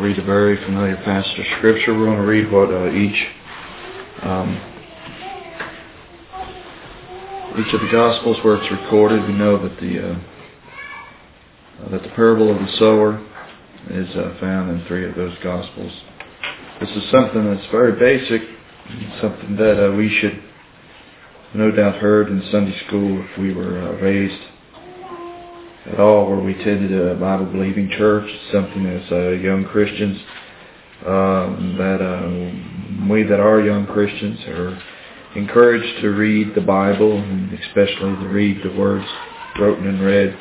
read a very familiar passage of Scripture. We're going to read what each of the Gospels where it's recorded. We know that the parable of the sower is found in 3 of those Gospels. This is something that's very basic, something that we should no doubt heard in Sunday school if we were raised at all where we attended a Bible-believing church. It's something as young Christians that we that are young Christians are encouraged to read the Bible, and especially to read the words wrote and read.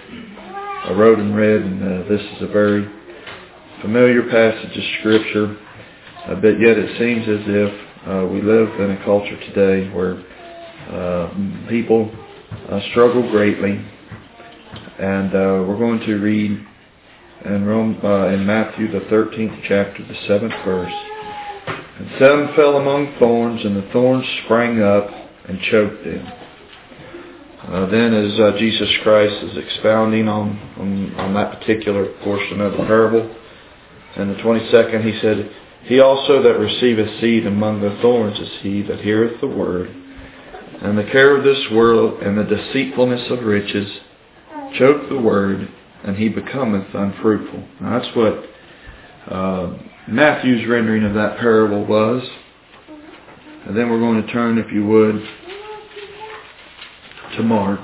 And this is a very familiar passage of Scripture, but yet it seems as if we live in a culture today where people struggle greatly. And we're going to read in Matthew the 13th chapter, the 7th verse. And some fell among thorns, and the thorns sprang up and choked them. Then as Jesus Christ is expounding on that particular portion of the parable, in the 22nd he said, "He also that receiveth seed among the thorns is he that heareth the word, and the care of this world and the deceitfulness of riches choke the word, and he becometh unfruitful." Now that's what Matthew's rendering of that parable was. And then we're going to turn, if you would, to Mark.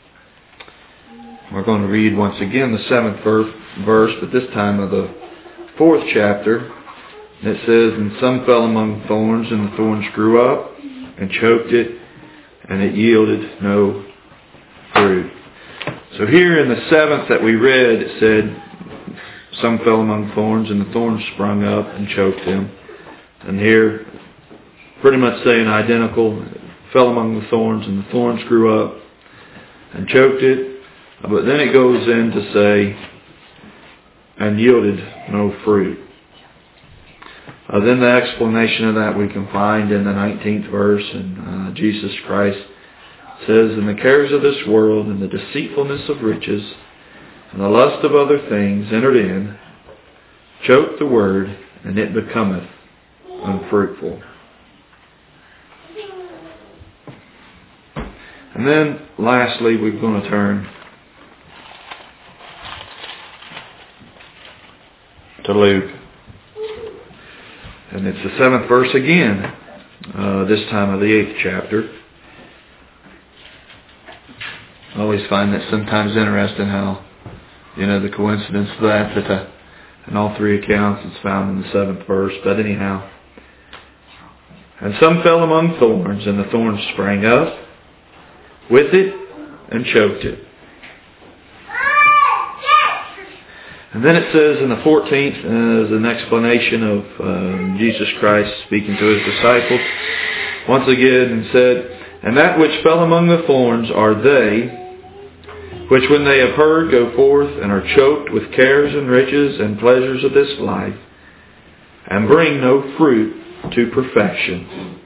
We're going to read once again the 7th verse, but this time of the 4th chapter. And it says, "And some fell among thorns, and the thorns grew up and choked it, and it yielded no fruit." So here in the 7th that we read, it said, some fell among thorns, and the thorns sprung up and choked them. And here, pretty much saying identical, fell among the thorns, and the thorns grew up and choked it. But then it goes in to say, and yielded no fruit. Then the explanation of that we can find in the 19th verse, and Jesus Christ says, "And the cares of this world and the deceitfulness of riches and the lust of other things entered in, choke the word, and it becometh unfruitful." And then lastly we're going to turn to Luke. And it's the 7th verse again, this time of the 8th chapter. I always find that sometimes interesting how, the coincidence of that in all 3 accounts it's found in the 7th verse. But anyhow, "And some fell among thorns, and the thorns sprang up with it and choked it." And then it says in the 14th, as an explanation of Jesus Christ speaking to His disciples, once again, and said, "And that which fell among the thorns are they, which when they have heard go forth and are choked with cares and riches and pleasures of this life, and bring no fruit to perfection."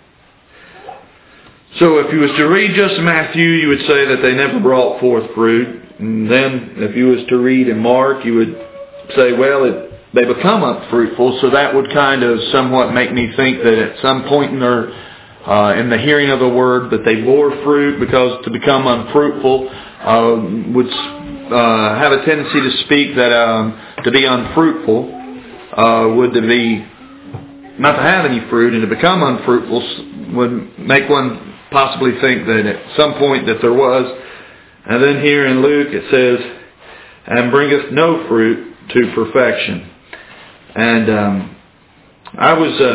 So if you was to read just Matthew, you would say that they never brought forth fruit. And then if you was to read in Mark, you would say, well, they become unfruitful. So that would kind of somewhat make me think that at some point in their in the hearing of the word that they bore fruit, because to become unfruitful would have a tendency to speak that to be unfruitful would to be not to have any fruit, and to become unfruitful would make one possibly think that at some point that there was. And then here in Luke it says, "And bringeth no fruit to perfection." And I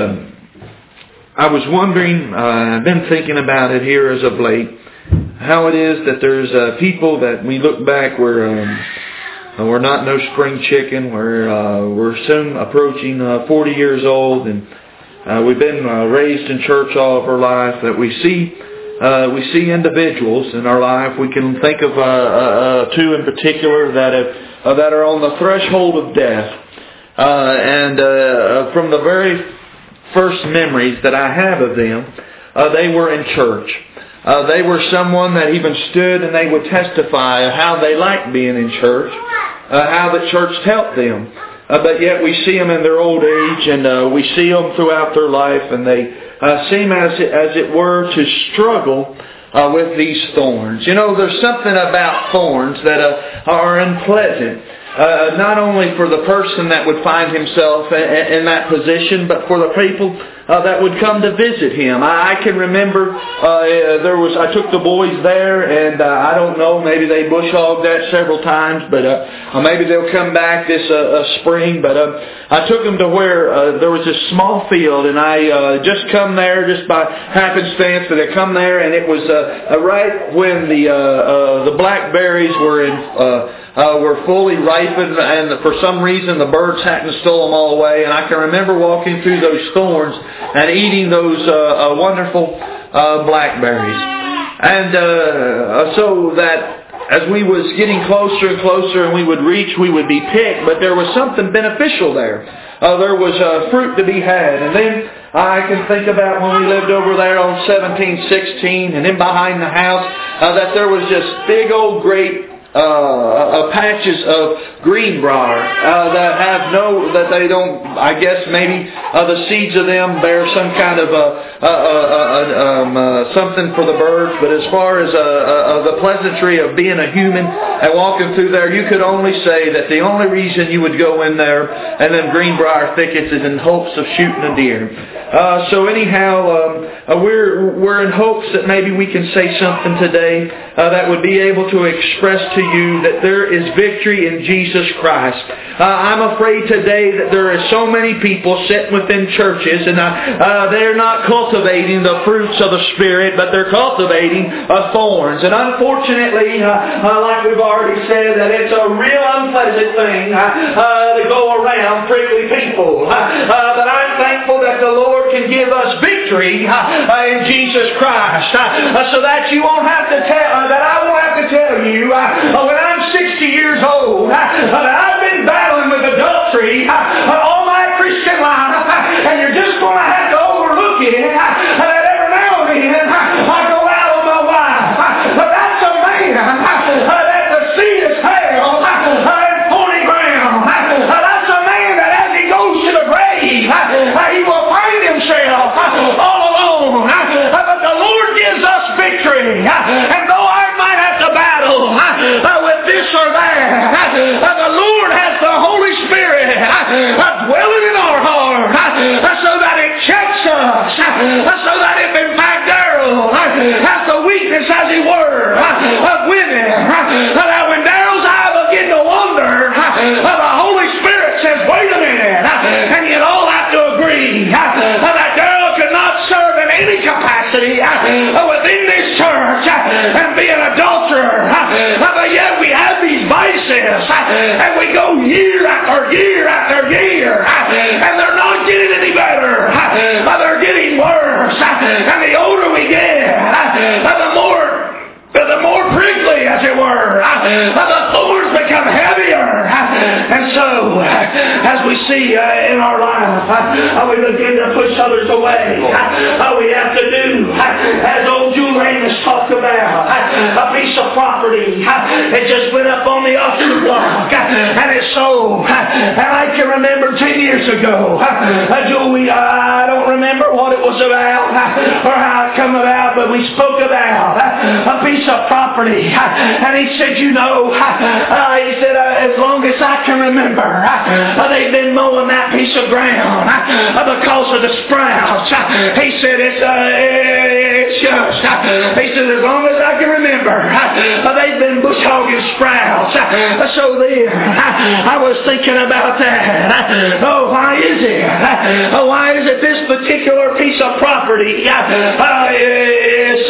was wondering, I've been thinking about it here as of late, how it is that there's people that we look back where we're not no spring chicken, we're soon approaching 40 years old, and we've been raised in church all of our life, that we see individuals in our life. We can think of 2 in particular that are on the threshold of death, and from the very first memories that I have of them, they were in church. They were someone that even stood and they would testify how they liked being in church, how the church helped them. but yet we see them in their old age, and we see them throughout their life, and they seem as it were to struggle with these thorns. You know, there's something about thorns that are unpleasant. Not only for the person that would find himself in that position, but for the people that would come to visit him. I can remember I took the boys there, and I don't know, maybe they bush hogged that several times, but maybe they'll come back this spring. But I took them to where there was this small field, and I just come there just by happenstance. But I come there, and it was right when the blackberries were fully ripened, and for some reason the birds hadn't stolen them all away. And I can remember walking through those thorns and eating those wonderful blackberries. And so that as we was getting closer and closer and we would reach, we would be picked, but there was something beneficial there. There was fruit to be had. And then I can think about when we lived over there on 1716, and then behind the house, that there was just big old great patches of greenbrier that they don't, I guess maybe the seeds of them bear some kind of something for the birds. But as far as the pleasantry of being a human and walking through there, you could only say that the only reason you would go in there and them greenbrier thickets is in hopes of shooting a deer. So anyhow, we're in hopes that maybe we can say something today that would be able to express to you that there is victory in Jesus Christ. I'm afraid today that there are so many people sitting within churches, and they're not cultivating the fruits of the Spirit, but they're cultivating thorns. And unfortunately, like we've already said, that it's a real unpleasant thing to go around prickly people. But I'm thankful that the Lord can give us victory in Jesus Christ, so that you won't have to that I won't have to tell you when I'm 60 years old that I've been battling with adultery all my Christian life, and you're just going to have to overlook it that every now and then I go out on my wife. But that's a man that the seed is hell and thorny ground. That's a man that as he goes to the grave, he will find himself all alone. But the Lord gives us victory. And though I might have to battle with this or that, the Lord has the Holy Spirit dwelling in our heart, so that it checks us, so that if in fact Darrell has the weakness, as he were, of women, that when Darrell's eye begin to wander, the Holy Spirit says, wait a minute, and you'd all have to agree that Darrell could not serve in any capacity within this church and be an adulterer. But yet we have these vices, and we go year after year after year, and they're not getting any better. They're getting worse. And the older we get, the more prickly, as it were. The thorns become heavier. And so, as we see in our life, we begin to push others away. We have to do, as old Jules Ramus talked about, a piece of property. It just went up on the auction block, and it sold. And I can remember 10 years ago, Julie, I don't remember what it was about or how it come about, but we spoke about a piece of property. And he said, he said, as long as I can remember, they've been mowing that piece of ground because of the sprouts. He said, it's just, he said, as long as I can remember, they've been bush hogging sprouts. So then, I was thinking about that. Why is it? Why is it this particular piece of property is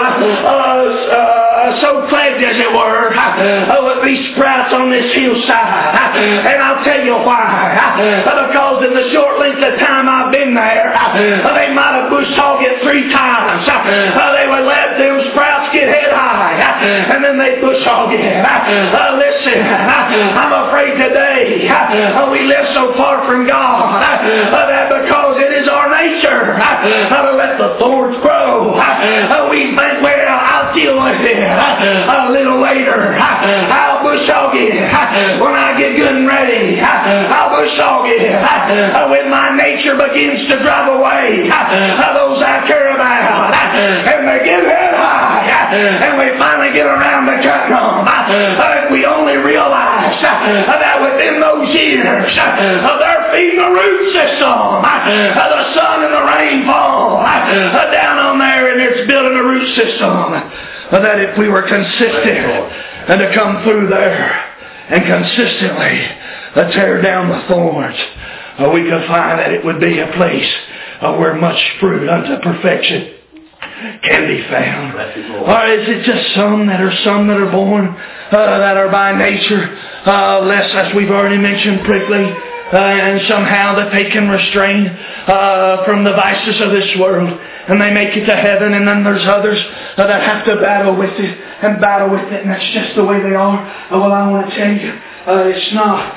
so plagued, as it were, with these sprouts on this hillside? And I'll tell you why. Because in the short length of time I've been there, they might have bush hogged it 3 times. They would let them sprouts get head high, and then they bush hog it. Listen, I'm afraid today we live so far from God that because it is our nature to let the thorns grow, we think, well, I'll deal with bit. A little later, I'll bush hog it. When I get good and ready, I'll bush hog it. When my nature begins to drive away those I care about, and they get head high, and we finally get around to cutting them. If we only realize that within those years, they're feeding the root system. The sun and the rain fall down on there, and it's building a root system. That if we were consistent and to come through there and consistently tear down the thorns, we could find that it would be a place where much fruit unto perfection can be found. Or is it just some that are born that are by nature less, as we've already mentioned, prickly, and somehow that they can restrain from the vices of this world, and they make it to heaven? And then there's others that have to battle with it, and that's just the way they are. Well, I want to tell you, it's not.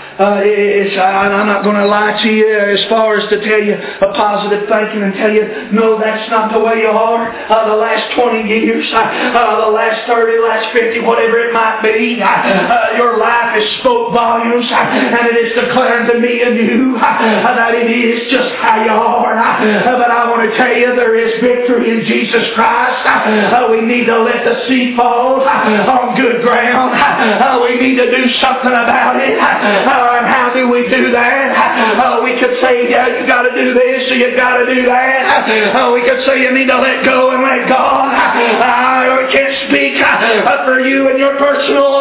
I'm not going to lie to you as far as to tell you a positive thinking and tell you, no, that's not the way you are. The last 20 years, the last 30, last 50, whatever it might be, your life has spoke volumes, and it is declaring to me and you that it is just how you are. But I want to tell you, there is victory in Jesus Christ. We need to let the seed fall on good ground. We need to do something about it. And how do we do that? We could say, yeah, you got to do this, or you got to do that. We could say you need to let go and let God. I can't speak for you and your personal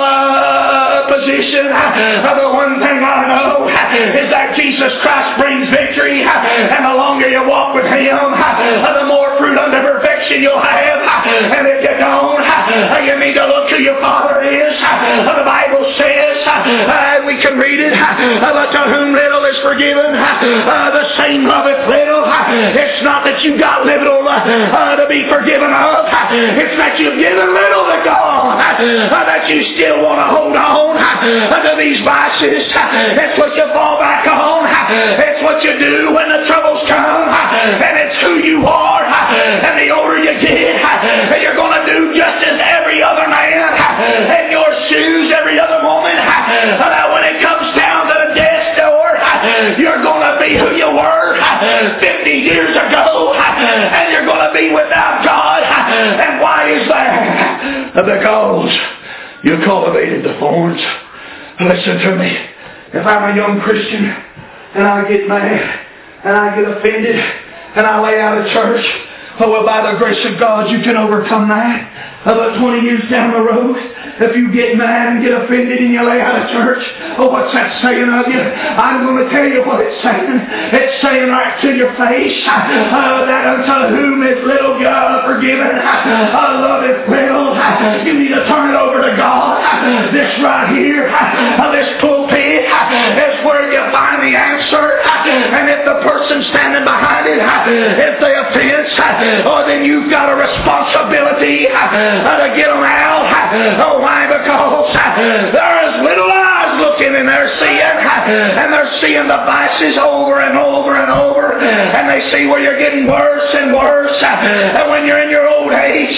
position. The one thing I know is that Jesus Christ brings victory, and the longer you walk with Him, the more fruit unto perfection you'll have. And if you don't, you need to look who your Father is. The Bible says, and we can read it, but to whom little is forgiven, the same loveth little. It's not that you got little to be forgiven of. It's that you've given little to God, that you still want to hold on to these vices. It's what you fall back on. It's what you do when the troubles come. And it's who you are. And the older you get, you're going to do just as every other man in your shoes, every other woman. That when it comes down to the death's door, you're going to be who you were 50 years ago, and you're going to be without God. And why is that? Because you cultivated the thorns. Listen to me. If I'm a young Christian and I get mad and I get offended and I lay out of church, well, by the grace of God, you can overcome that. But 20 years down the road, if you get mad and get offended and you lay out of church, what's that saying of you? I'm going to tell you what it's saying. It's saying right to your face that unto whom is little God forgiven, love is little. You need to turn it over to God. This right here, this pulpit, is where you find the answer. And if the person standing behind it, if they offense, then you've got a responsibility to get them out. Why? Because there's little eyes looking and they're seeing, and they're seeing the vices over and over and over, and they see where you're getting worse and worse. And when you're in your old age,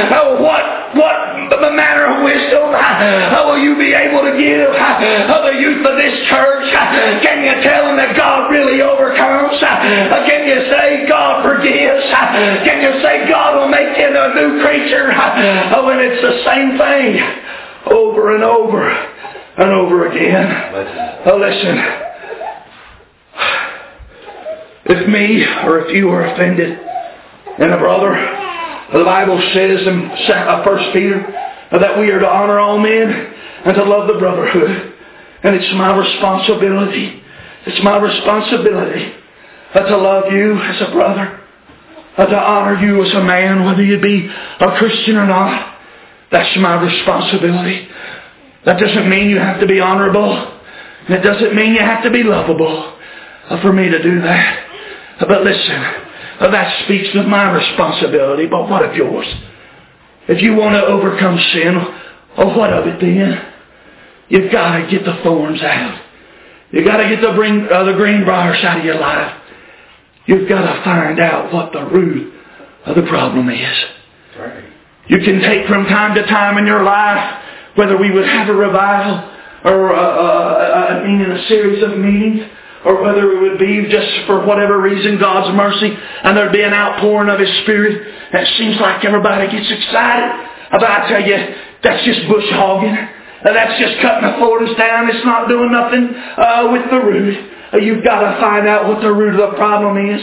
what the manner of wisdom will you be able to give the youth of this church? Can you tell them that God really overcomes? Can you say God forgives? Can you say God will make you a new creature? When it's the same thing over and over and over again. Listen, if me or if you are offended in a brother, the Bible says in 1 Peter that we are to honor all men and to love the brotherhood. And it's my responsibility. It's my responsibility to love you as a brother, to honor you as a man, whether you be a Christian or not. That's my responsibility. That doesn't mean you have to be honorable. It doesn't mean you have to be lovable for me to do that. But listen, that speaks of my responsibility. But what of yours? If you want to overcome sin, what of it then? You've got to get the thorns out. You've got to get the green briars out of your life. You've got to find out what the root of the problem is. Right. You can take from time to time in your life, whether we would have a revival or a series of meetings, or whether it would be just for whatever reason, God's mercy, and there'd be an outpouring of His Spirit, and it seems like everybody gets excited. But I tell you, that's just bush hogging. That's just cutting the forest down. It's not doing nothing with the root. You've got to find out what the root of the problem is.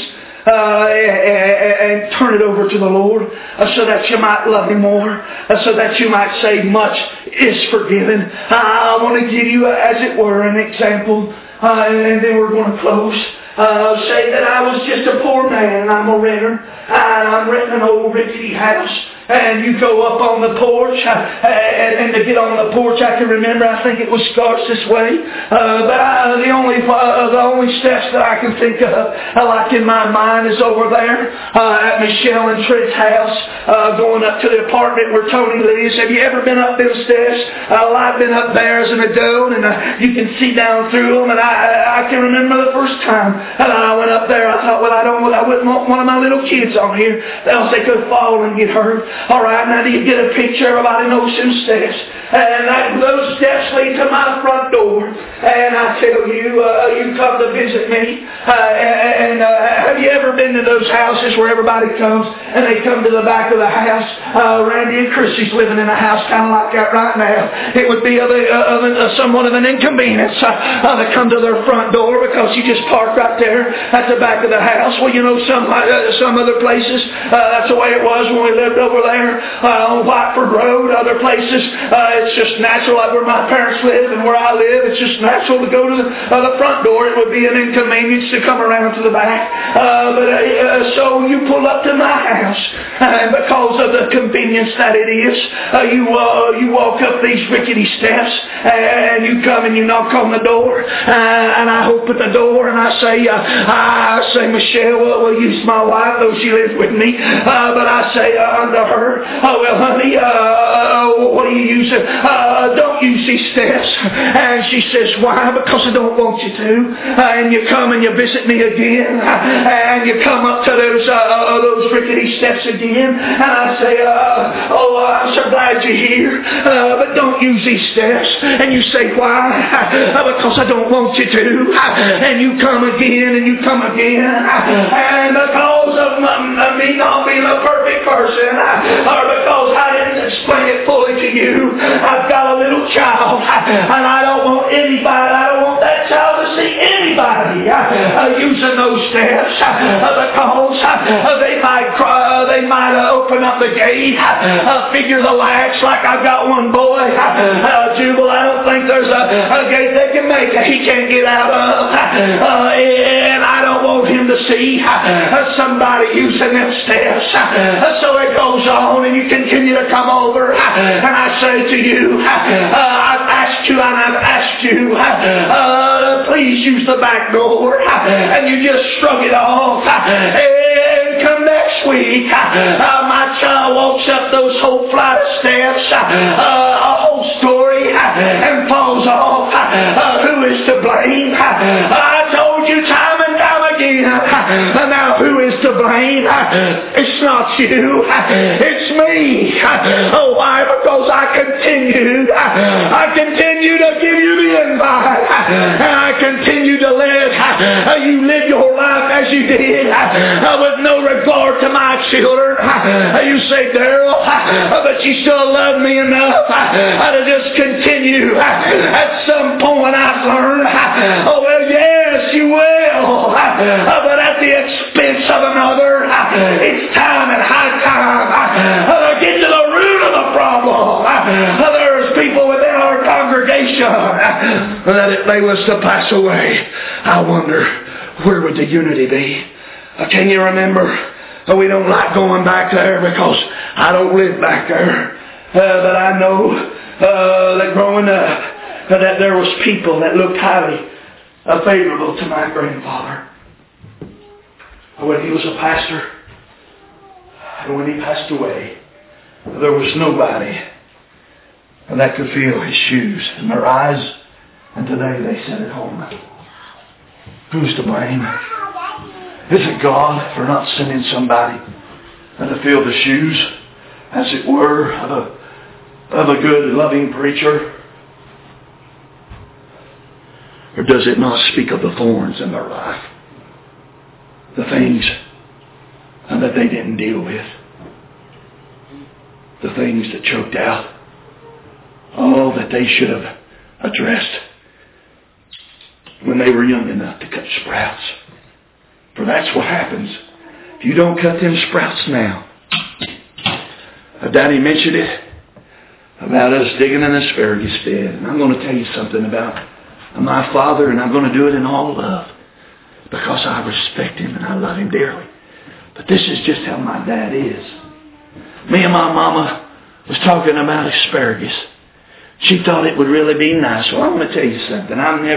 And turn it over to the Lord so that you might love Him more, so that you might say much is forgiven. I want to give you, as it were, an example, and then we're going to close. Say that I was just a poor man, and I'm a renter, and I'm renting an old rickety house. And you go up on the porch, and to get on the porch, I can remember, I think it was Scarce this way. But the only steps that I can think of, like in my mind, is over there at Michelle and Trent's house, going up to the apartment where Tony lives. Have you ever been up those steps? I've been up there as an adult, and you can see down through them. And I can remember the first time I went up there, I thought, well, I wouldn't want one of my little kids on here, else they could fall and get hurt. All right, now do you get a picture? Everybody knows some steps. And those steps lead to my front door. And I tell you, you come to visit me. Have you ever been to those houses where everybody comes and they come to the back of the house? Randy and Chrissy's living in a house kind of like that right now. It would be somewhat of an inconvenience to come to their front door because you just park right there at the back of the house. Well, you know, some other places, that's the way it was when we lived over there on Whiteford Road. Other places, it's just natural, like where my parents live and where I live, it's just natural to go to the front door. It would be an inconvenience to come around to the back. So you pull up to my house, and because of the convenience that it is, you walk up these rickety steps, and you come and you knock on the door, and I open the door and I say, Michelle, well, use my wife, though she lives with me, but I say unto her, well, honey, what do you use? Don't use these steps. And she says, why? Because I don't want you to. And you come and you visit me again, and you come up to those rickety steps again, and I say, I'm so glad you're here, but don't use these steps. And you say, why? Because I don't want you to. And you come again, and you come again, and because of me not being a perfect person, or because I didn't explain it fully to you, I've got a little child, and I don't want that child to see anybody using those steps, because they might open up the gate, figure the latch like I've got one boy, Jubal, I don't think there's a gate they can make he can't get out of, and I don't want him to see somebody using them steps. So it goes on, and you continue to come over, and I say to you, I've asked you, please use the back door, and you just shrug it off, and come next week, my child walks up those whole flight of steps, a whole story, and falls off. Who is to blame? I told you time and time again. Now who is to blame? It's not you. It's me. Oh, why? Because I continue to give you the invite, and I continue to let you live your life as you did, with no regard to my children. You say, Darrell, but you still love me enough to just continue. At some point I've learned, oh well, yes, you will, but at the expense of another. It's time and high time to get to the root of the problem. There's people within our congregation that if they was to pass away, I wonder, where would the unity be? Can you remember? We don't like going back there because I don't live back there. But I know that growing up, that there was people that looked highly favorable to my grandfather. When he was a pastor, and when he passed away, there was nobody that could feel his shoes in their eyes. And today they sit at home. Who's to blame? Is it God for not sending somebody to fill the shoes? as it were, of a good, loving preacher? Or does it not speak of the thorns in their life? The things that they didn't deal with. The things that choked out. All that they should have addressed when they were young enough to cut sprouts. For that's what happens. If you don't cut them sprouts now. Daddy mentioned it about us digging an asparagus bed. And I'm going to tell you something about my father, and I'm going to do it in all love. Because I respect him and I love him dearly. But this is just how my dad is. Me and my mama was talking about asparagus. She thought it would really be nice. Well, I'm going to tell you something.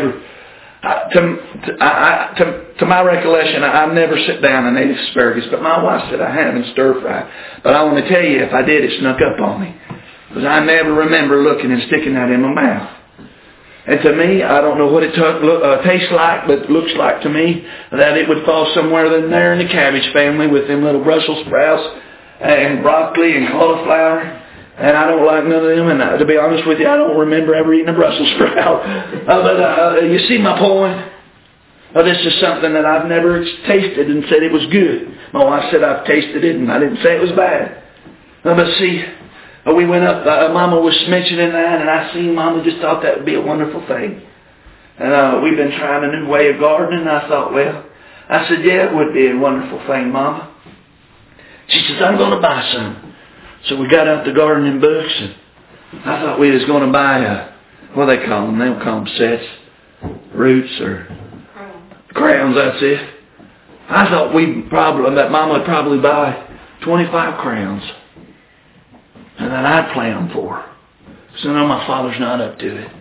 To my recollection, I've never sit down and ate asparagus. But my wife said I have in stir fry. But I want to tell you, if I did, it snuck up on me. Because I never remember looking and sticking that in my mouth. And to me, I don't know what it tastes like, but it looks like to me that it would fall somewhere in there in the cabbage family with them little Brussels sprouts and broccoli and cauliflower. And I don't like none of them. And to be honest with you, I don't remember ever eating a Brussels sprout. But you see my point? This is something that I've never tasted and said it was good. My wife said I've tasted it and I didn't say it was bad. But see, we went up, Mama was mentioning that, and I seen Mama just thought that would be a wonderful thing. And we've been trying a new way of gardening, and I thought, well, I said, yeah, it would be a wonderful thing, Mama. She says, I'm going to buy some. So we got out the gardening books, and I thought we was going to buy, what do they call them? They don't call them sets, roots, or crowns, that's it. I thought that Mama would probably buy 25 crowns. And that I'd plant them for her. So no, my father's not up to it.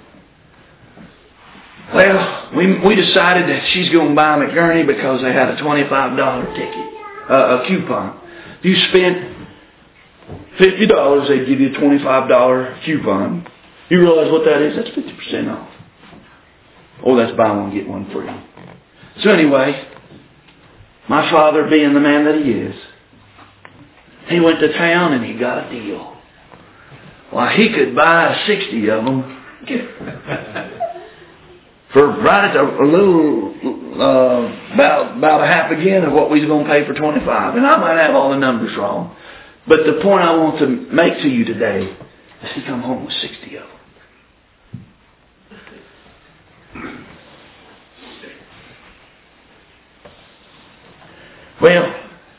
Well, we decided that she's going to buy McGurney because they had a $25 ticket, a coupon. If you spent $50, they'd give you a $25 coupon. You realize what that is? That's 50% off. Oh, that's buy one, get one free. So anyway, my father, being the man that he is, he went to town and he got a deal. Well, he could buy 60 of them for right at a little, about a half again of what we was going to pay for 25. And I might have all the numbers wrong. But the point I want to make to you today is he come home with 60 of them. Well,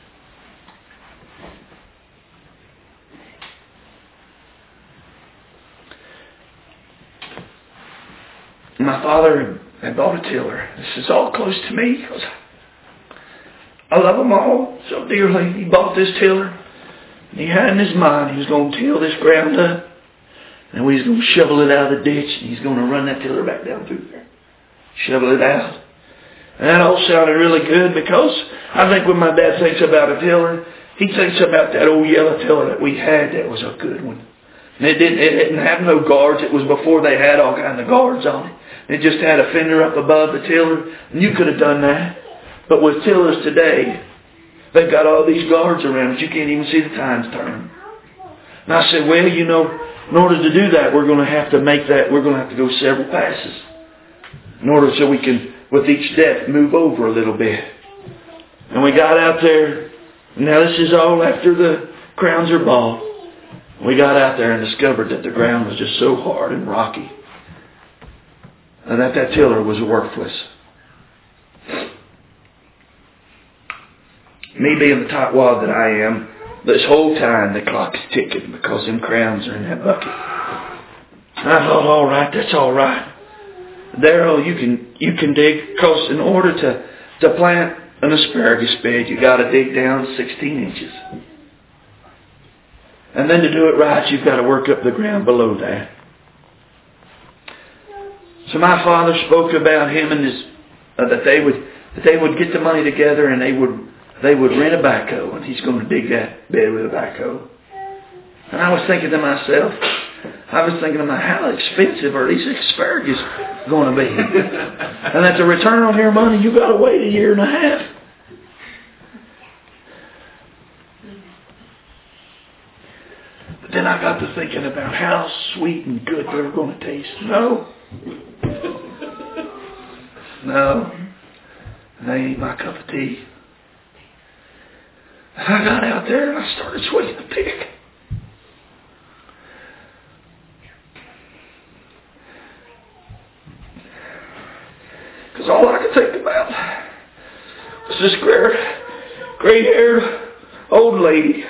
my father had bought a tiller. This is all close to me because I love them all so dearly. He bought this tiller, and he had in his mind he was going to till this ground up, and we was going to shovel it out of the ditch, and he's going to run that tiller back down through there, shovel it out. And that all sounded really good because I think when my dad thinks about a tiller, he thinks about that old yellow tiller that we had that was a good one. And it didn't have no guards. It was before they had all kinds of guards on it. It just had a fender up above the tiller, and you could have done that. But with tillers today, they've got all these guards around it. You can't even see the times turn. And I said, well, you know, in order to do that, we're going to have to make that, we're going to have to go several passes. In order so we can, with each step, move over a little bit. And we got out there. Now this is all after the crowns are bought. We got out there and discovered that the ground was just so hard and rocky. And that tiller was worthless. Me being the tightwad that I am, this whole time the clock is ticking because them crowns are in that bucket. And I thought, all right, that's all right. Darryl, you can dig, because in order to plant an asparagus bed, you got to dig down 16 inches. And then to do it right, you've got to work up the ground below that. So my father spoke about him and his that they would get the money together and they would rent a backhoe, and he's going to dig that bed with a backhoe. And I was thinking to myself, how expensive are these asparagus going to be? And that the return on your money, you got to wait a year and a half. Then I got to thinking about how sweet and good they were going to taste. No. No. They ain't my cup of tea. I got out there and I started swinging the pick. Because all I could think about was this gray-haired old lady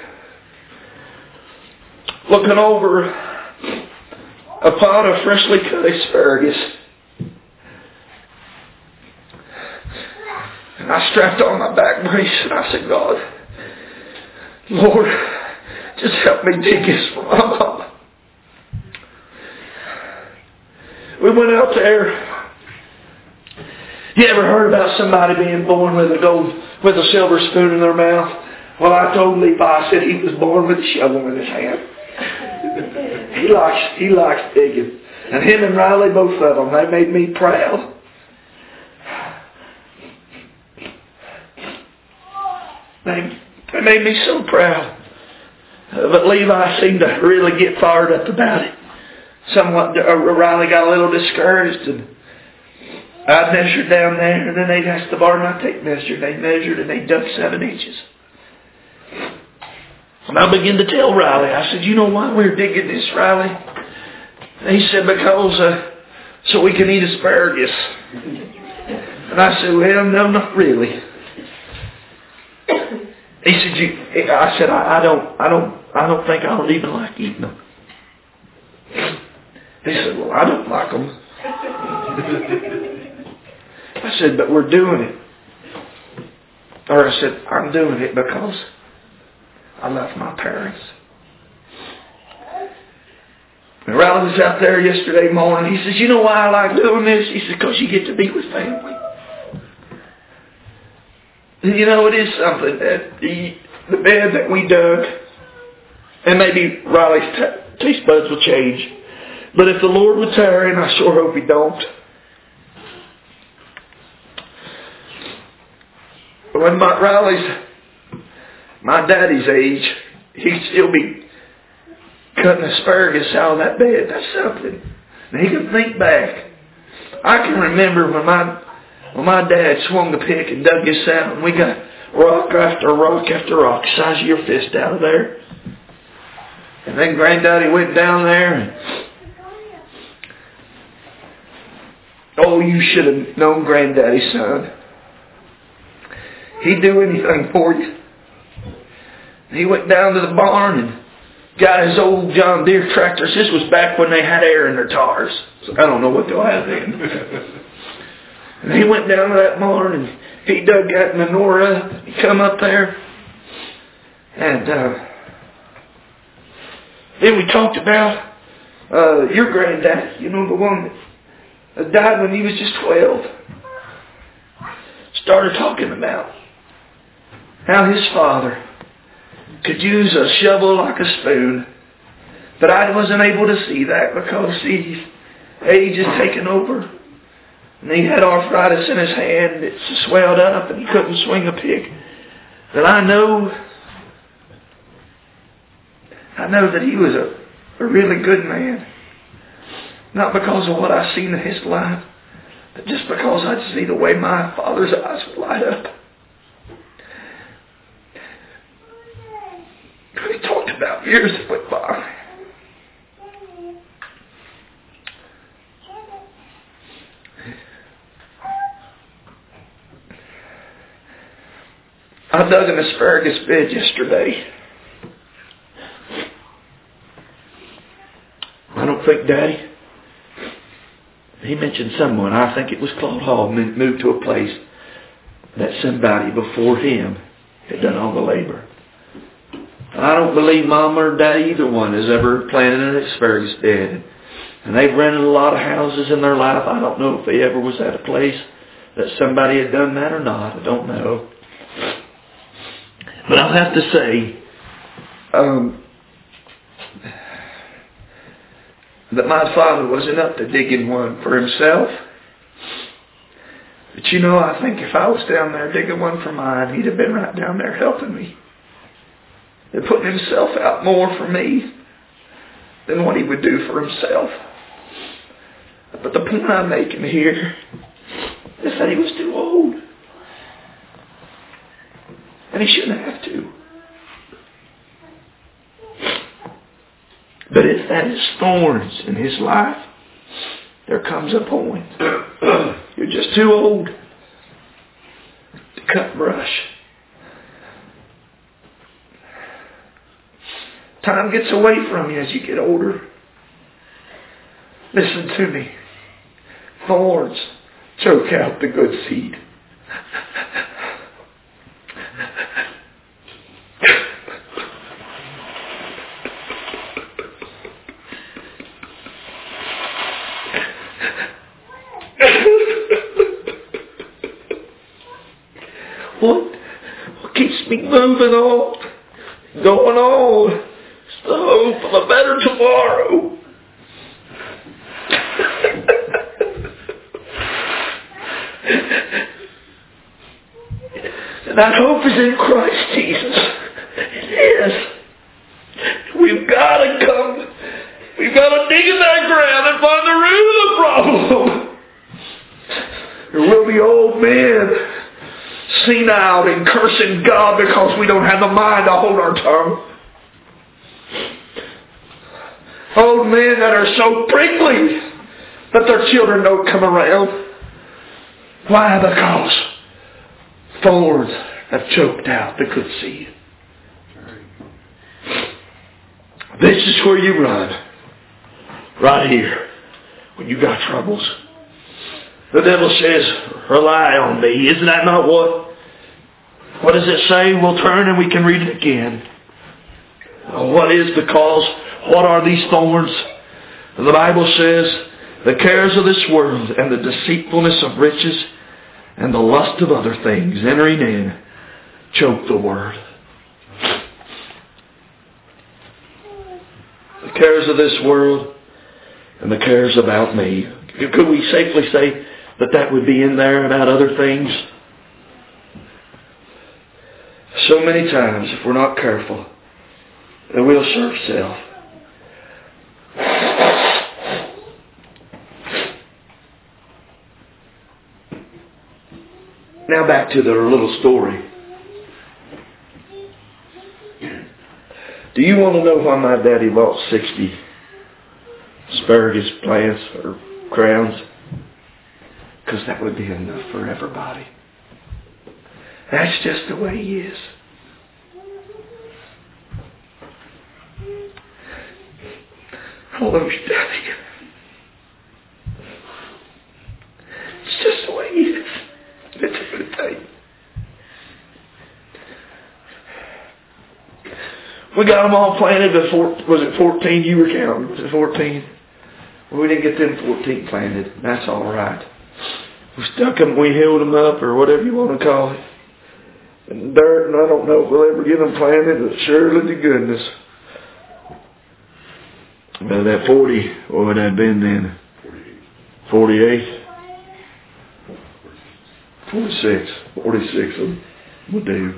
looking over a pot of freshly cut asparagus. And I strapped on my back brace and I said, God, Lord, just help me dig this for my mama. We went out there. You ever heard about somebody being born with a silver spoon in their mouth? Well, I told Levi, I said he was born with a shovel in his hand. He likes digging. And him and Riley, both of them, they made me proud. They made me so proud. But Levi seemed to really get fired up about it. Somewhat, Riley got a little discouraged, and I measured down there, and then they'd asked to borrow my tape measure. They measured, and they dug 7 inches. And I began to tell Riley, I said, you know why we're digging this, Riley? And he said, because so we can eat asparagus. And I said, well, no, not really. He said, I said, I don't think I would even like eating them. He said, well, I don't like them. I said, but we're doing it. Or I said, I'm doing it because I love my parents. And Riley was out there yesterday morning. He says, you know why I like doing this? He said, because you get to be with family. You know, it is something that the bed that we dug, and maybe Riley's taste buds will change, but if the Lord would tarry, and I sure hope He don't, when Riley's my daddy's age, he'd still be cutting asparagus out of that bed. That's something. And he can think back. I can remember when my dad swung the pick and dug us out, and we got rock after rock after rock, size of your fist out of there. And then Granddaddy went down there, and oh, you should have known Granddaddy, son. He'd do anything for you. He went down to the barn and got his old John Deere tractors. This was back when they had air in their tires. So I don't know what they'll have then. And he went down to that barn and he dug that manure up. He come up there. And then we talked about your granddad. You know, the one that died when he was just 12. Started talking about how his father could use a shovel like a spoon. But I wasn't able to see that because his age is taken over. And he had arthritis in his hand. It swelled up and he couldn't swing a pick. But I know that he was a really good man. Not because of what I've seen in his life, but just because I'd see the way my father's eyes would light up. But he talked about years that went by. I dug an asparagus bed yesterday. I don't think Daddy, he mentioned someone, I think it was Claude Hall, moved to a place that somebody before him had done all the labor. I don't believe Mom or Daddy, either one, has ever planted an asparagus bed. And they've rented a lot of houses in their life. I don't know if they ever was at a place that somebody had done that or not. I don't know. But I'll have to say that my father wasn't up to digging one for himself. But you know, I think if I was down there digging one for mine, he'd have been right down there helping me. And putting himself out more for me than what he would do for himself. But the point I'm making here is that he was too old. And he shouldn't have to. But if that is thorns in his life, there comes a point. You're just too old to cut brush. Time gets away from you as you get older. Listen to me. Thorns choke out the good seed. What keeps me moving on, going on, is the hope of a better tomorrow. And that hope is in Christ Jesus. It is. We've got to come. We've got to dig in that ground and find the root of the problem. There will be old men senile and cursing God because we don't have the mind to hold our tongue. Old men that are so prickly that their children don't come around. Why? Because thorns have choked out the good seed. This is where you run. Right here. When you got troubles. The devil says, rely on me. Isn't that not what does it say? We'll turn and we can read it again. What is the cause? What are these thorns? The Bible says, the cares of this world and the deceitfulness of riches and the lust of other things entering in choke the word. The cares of this world and the cares about me. Could we safely say that would be in there about other things? So many times, if we're not careful, that we'll serve self. Now back to the little story. Do you want to know why my daddy bought 60 asparagus plants or crowns? Because that would be enough for everybody. That's just the way he is. I love you, Daddy. It's just the way he is. It's a good thing. We got them all planted before, was it 14 you were counting? Was it 14? Well, we didn't get them 14 planted. That's all right. We stuck them, we held them up, or whatever you want to call it. In dirt, and I don't know if we'll ever get them planted, but surely to goodness. Well, that 40, what would that have been then? 48? 46. 46 would do.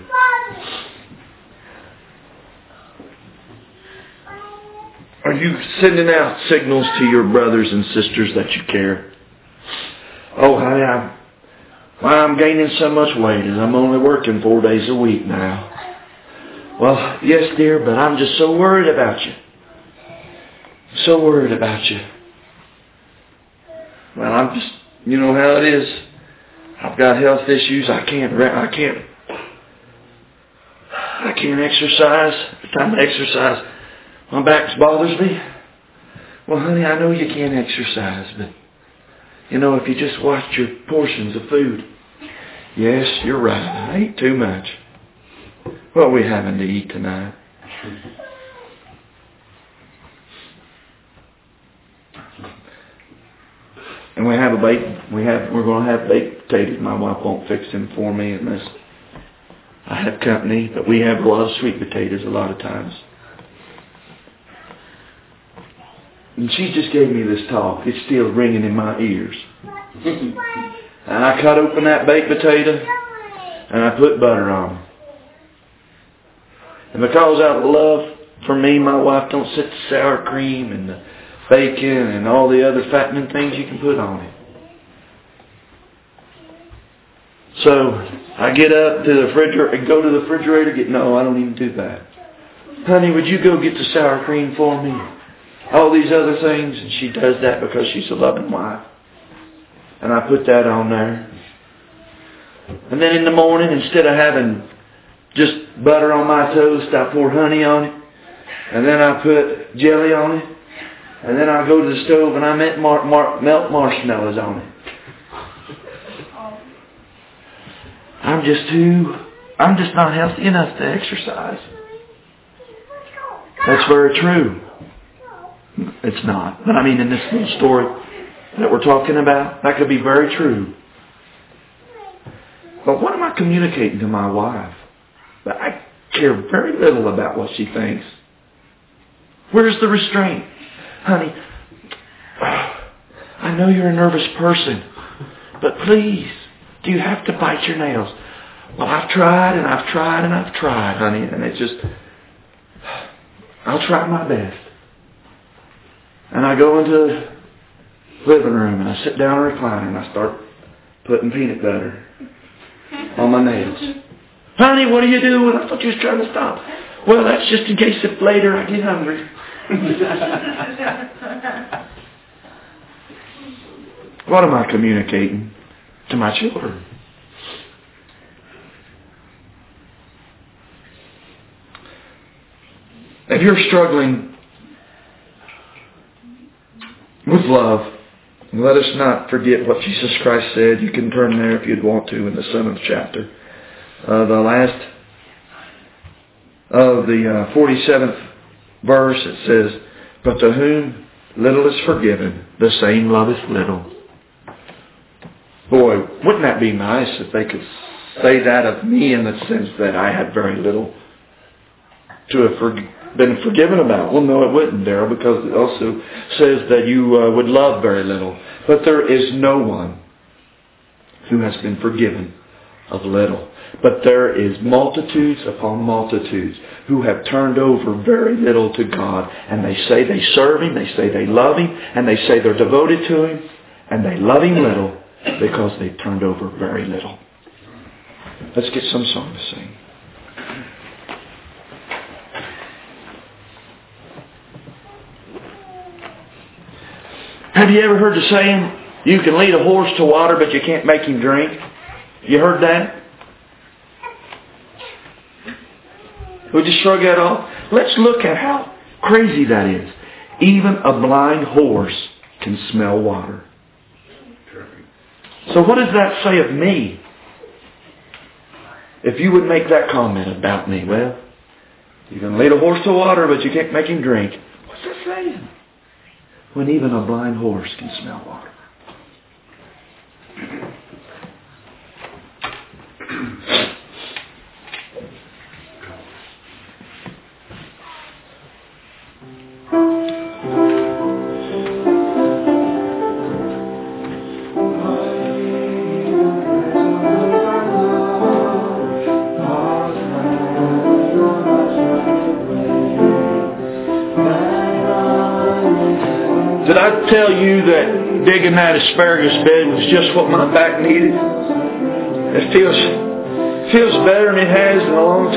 Are you sending out signals to your brothers and sisters that you care? Oh, honey, I'm gaining so much weight and I'm only working 4 days a week now. Well, yes, dear, but I'm just so worried about you. So worried about you. Well, I'm just, you know how it is. I've got health issues. I can't exercise. Every time I exercise, my back bothers me. Well, honey, I know you can't exercise, but you know, if you just watch your portions of food. Yes, you're right. I eat too much. What are we having to eat tonight? And we're going to have baked potatoes. My wife won't fix them for me unless I have company. But we have a lot of sweet potatoes a lot of times. And she just gave me this talk. It's still ringing in my ears. And I cut open that baked potato and I put butter on it. And because out of love, For me, my wife don't set the sour cream and the bacon and all the other fattening things you can put on it. So I get up to the refrigerator and go to the refrigerator. No, I don't even do that. Honey, would you go get the sour cream for me? All these other things. And she does that because she's a loving wife. And I put that on there. And then in the morning, instead of having just butter on my toast, I pour honey on it. And then I put jelly on it. And then I go to the stove and I melt marshmallows on it. I'm just not healthy enough to exercise. That's very true. It's not. But I mean, in this little story that we're talking about, that could be very true. But what am I communicating to my wife? I care very little about what she thinks. Where's the restraint? Honey, I know you're a nervous person, but please, do you have to bite your nails? Well, I've tried and I've tried and I've tried, honey, and it's just, I'll try my best. And I go into the living room and I sit down in a recliner and I start putting peanut butter on my nails. Honey, what are you doing? I thought you was trying to stop. Well, that's just in case if later I get hungry. What am I communicating to my children? If you're struggling with love, let us not forget what Jesus Christ said. You can turn there if you'd want to in the 7th chapter. The last of the 47th verse, it says, "But to whom little is forgiven, the same loveth little." Boy, wouldn't that be nice if they could say that of me in the sense that I had very little to have been forgiven about? Well, no, it wouldn't, Darrell, because it also says that you would love very little. But there is no one who has been forgiven of little. But there is multitudes upon multitudes who have turned over very little to God. And they say they serve Him, they say they love Him, and they say they're devoted to Him, and they love Him little because they've turned over very little. Let's get some song to sing. Have you ever heard the saying, you can lead a horse to water, but you can't make him drink? You heard that? We'll just shrug that off. Let's look at how crazy that is. Even a blind horse can smell water. So what does that say of me? If you would make that comment about me, well, you can lead a horse to water, but you can't make him drink. What's that saying? When even a blind horse can smell water. Did I tell you that digging that asparagus bed was just what my back needed? It feels better than it has in a long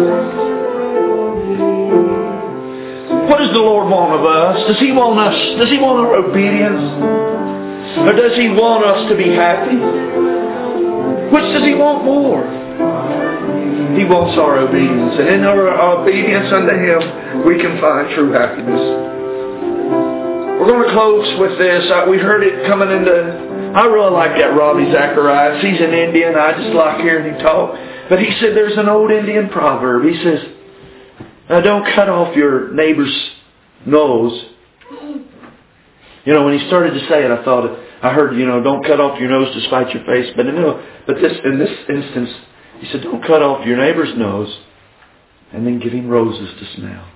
time. What does the Lord want of us? Does He want our obedience? Or does He want us to be happy? Which does He want more? He wants our obedience. And in our obedience unto Him, we can find true happiness. We're going to close with this. We heard it coming into... I really like that Ravi Zacharias. He's an Indian. I just like hearing him talk. But he said there's an old Indian proverb. He says, don't cut off your neighbor's nose. You know, when he started to say it, I heard, don't cut off your nose to spite your face. But in this instance, he said, don't cut off your neighbor's nose and then give him roses to smell.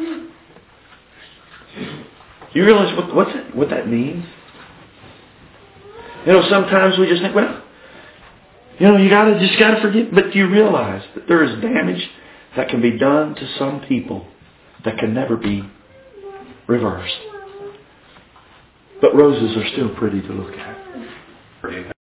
You realize what that means? Sometimes we just think, well, you just gotta forgive. But you realize that there is damage that can be done to some people that can never be reversed. But roses are still pretty to look at.